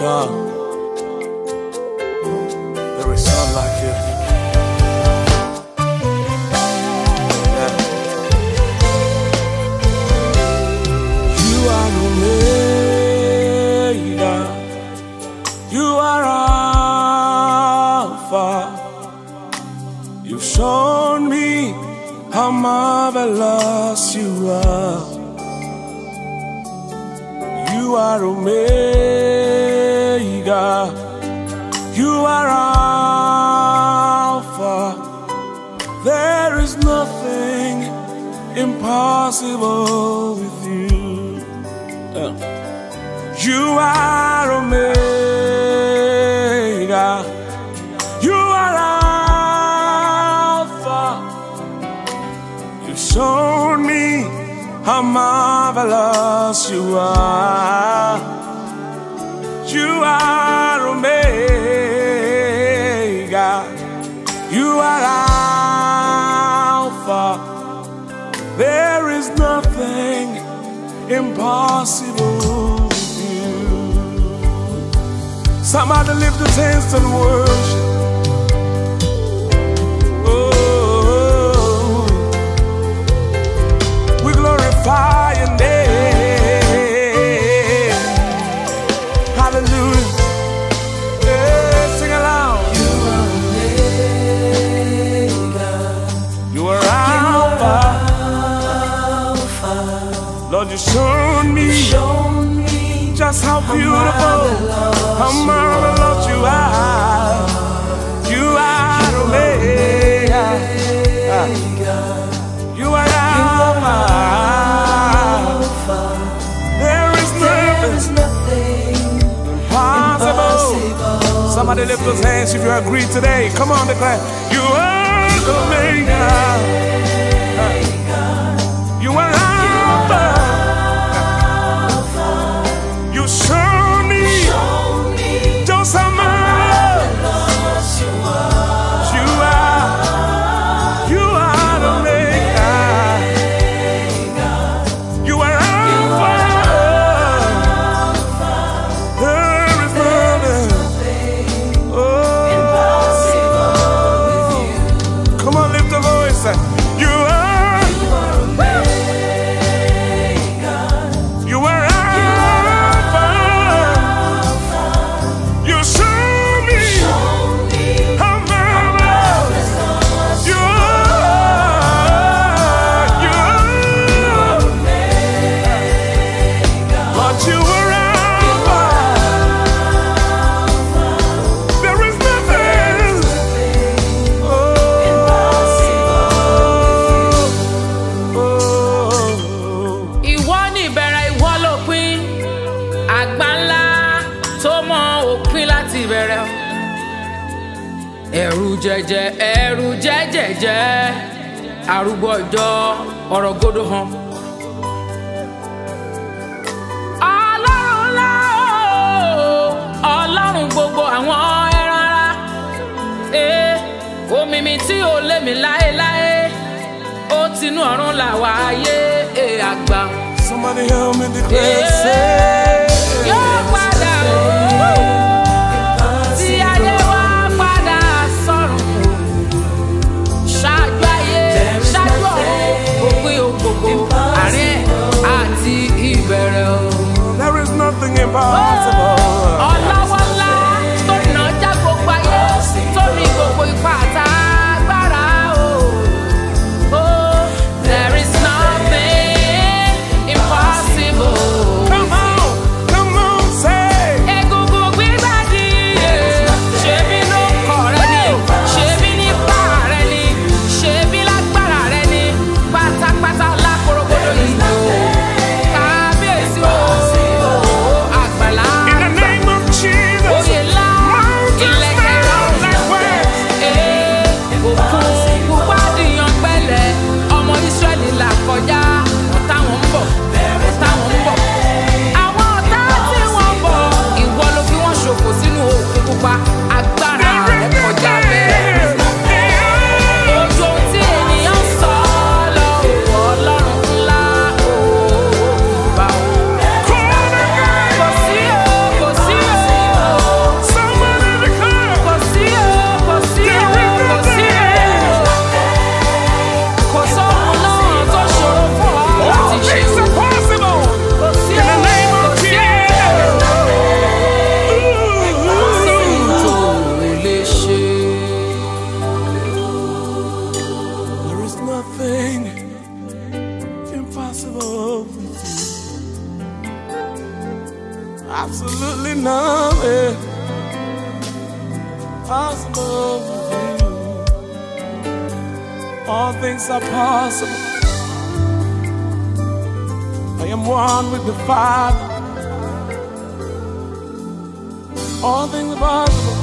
Alpha. There is none like you. Yeah. You are Omega. You are Alpha. You've shown me how marvelous you are. You are Omega. You are Alpha. There is nothing impossible with you. You are Omega. You are Alpha. You've shown me how marvelous you are. You are Omega. You are Alpha. There is nothing impossible with you. Somebody lift his hands and worship. Glorify your name. Hallelujah. Yeah, sing aloud. You are Omega. You are Alpha. Lord, you showed me just how beautiful, how marvelous you are. You are Omega. You are Alpha. There is nothing impossible. Somebody lift those hands if you agree today. Come on, declare. You are Omega. You are Alpha. You show me just how marvelous you are. You are Omega. You are Alpha. There is nothing impossible with you. Come on, lift the voice. You are Omega. You are Alpha. You show me how marvelous you are. You are Lord, you are Alpha. There is nothing Ìwọ ni ìbẹ̀rẹ̀, ìwọ lópin, àgbà ńlá tó mọ òpin láti ìbẹ̀rẹ̀. Ẹ̀rù jẹ́jẹ́, arúgbó ọjọ́, ọ̀rọ̀ gòdò hàn. Ọlọ́run ńlá o, Ọlọ́run gbogbo àwọn ẹran ara. Omi mi tí ò lé mi láéláé, ó tinú ọ̀run là wá ayé àgbà. Somebody help me declare, say. Yóò padà o, tí ayé wa padà sọ̀rọ̀. Ṣáájú ayé, ṣáájú ọ̀run, òpin ògbògbò, àárín àti ìbẹ̀rẹ̀ o. There is nothing impossible. Ọlọ́wọ́ ńlá tó nà já gbogbo ayé, tó ní gbogbo ipá àtàgbára o. Oh, there is nothing impossible. Come on, say. Egungun gbígbàdì, ṣebí ló kọ̀ rẹ ni, ṣebí nípa rẹ ni, ṣebí lágbára rẹ ni, pátápátá lákòrókòdó yìí o. Kábíyèsí o, àgbàlá nothing impossible with you. Absolutely nothing possible with you. All things are possible. I am one with the Father. All things are possible.